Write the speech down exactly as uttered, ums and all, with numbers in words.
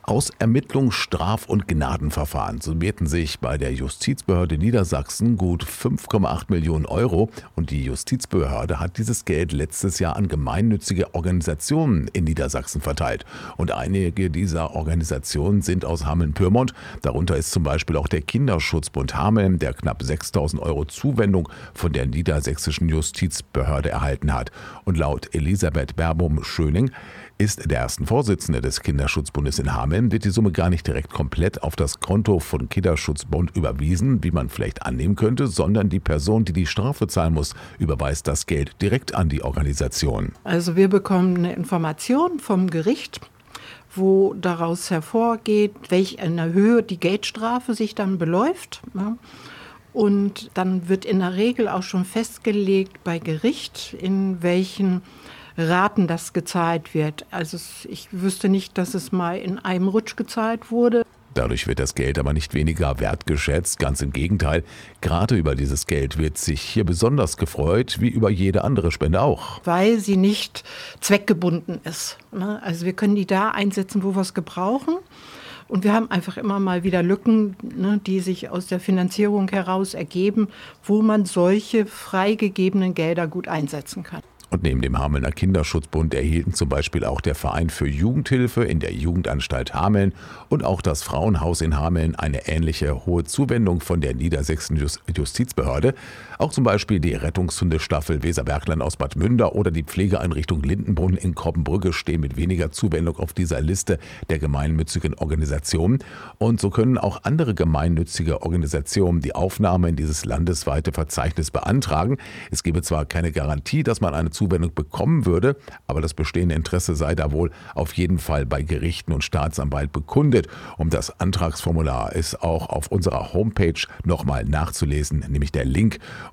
Aus Ermittlungs-, Straf- und Gnadenverfahren summierten sich bei der Justizbehörde Niedersachsen gut fünf Komma acht Millionen Euro und die Justizbehörde hat dieses Geld letztes Jahr an gemeinnützige Organisationen in Niedersachsen verteilt. Und einige dieser Organisationen sind aus Hameln-Pyrmont. Darunter ist zum Beispiel auch der Kinderschutzbund Hameln, der knapp sechstausend Euro Zuwendung von der niedersächsischen Justizbehörde erhalten hat. Und laut Elisabeth Berbum-Schöning ist der ersten Vorsitzende des Kinderschutzbundes in Hameln, wird die Summe gar nicht direkt komplett auf das Konto von Kinderschutzbund überwiesen, wie man vielleicht annehmen könnte, sondern die Person, die die Strafe zahlen muss, überweist das Geld direkt an die Organisation. Also wir bekommen eine Information vom Gericht, wo daraus hervorgeht, welch eine Höhe die Geldstrafe sich dann beläuft. Und dann wird in der Regel auch schon festgelegt bei Gericht, in welchen Raten das gezahlt wird. Also ich wüsste nicht, dass es mal in einem Rutsch gezahlt wurde. Dadurch wird das Geld aber nicht weniger wertgeschätzt, ganz im Gegenteil. Gerade über dieses Geld wird sich hier besonders gefreut, wie über jede andere Spende auch. Weil sie nicht zweckgebunden ist. Also wir können die da einsetzen, wo wir es gebrauchen. Und wir haben einfach immer mal wieder Lücken, die sich aus der Finanzierung heraus ergeben, wo man solche freigegebenen Gelder gut einsetzen kann. Und neben dem Hamelner Kinderschutzbund erhielten zum Beispiel auch der Verein für Jugendhilfe in der Jugendanstalt Hameln und auch das Frauenhaus in Hameln eine ähnliche hohe Zuwendung von der niedersächsischen Justizbehörde. Auch zum Beispiel die Rettungshundestaffel Weserbergland aus Bad Münder oder die Pflegeeinrichtung Lindenbrunn in Koppenbrügge stehen mit weniger Zuwendung auf dieser Liste der gemeinnützigen Organisationen. Und so können auch andere gemeinnützige Organisationen die Aufnahme in dieses landesweite Verzeichnis beantragen. Es gebe zwar keine Garantie, dass man eine Zuwendung bekommen würde, aber das bestehende Interesse sei da wohl auf jeden Fall bei Gerichten und Staatsanwalt bekundet. Um das Antragsformular ist auch auf unserer Homepage nochmal nachzulesen, nämlich der Link.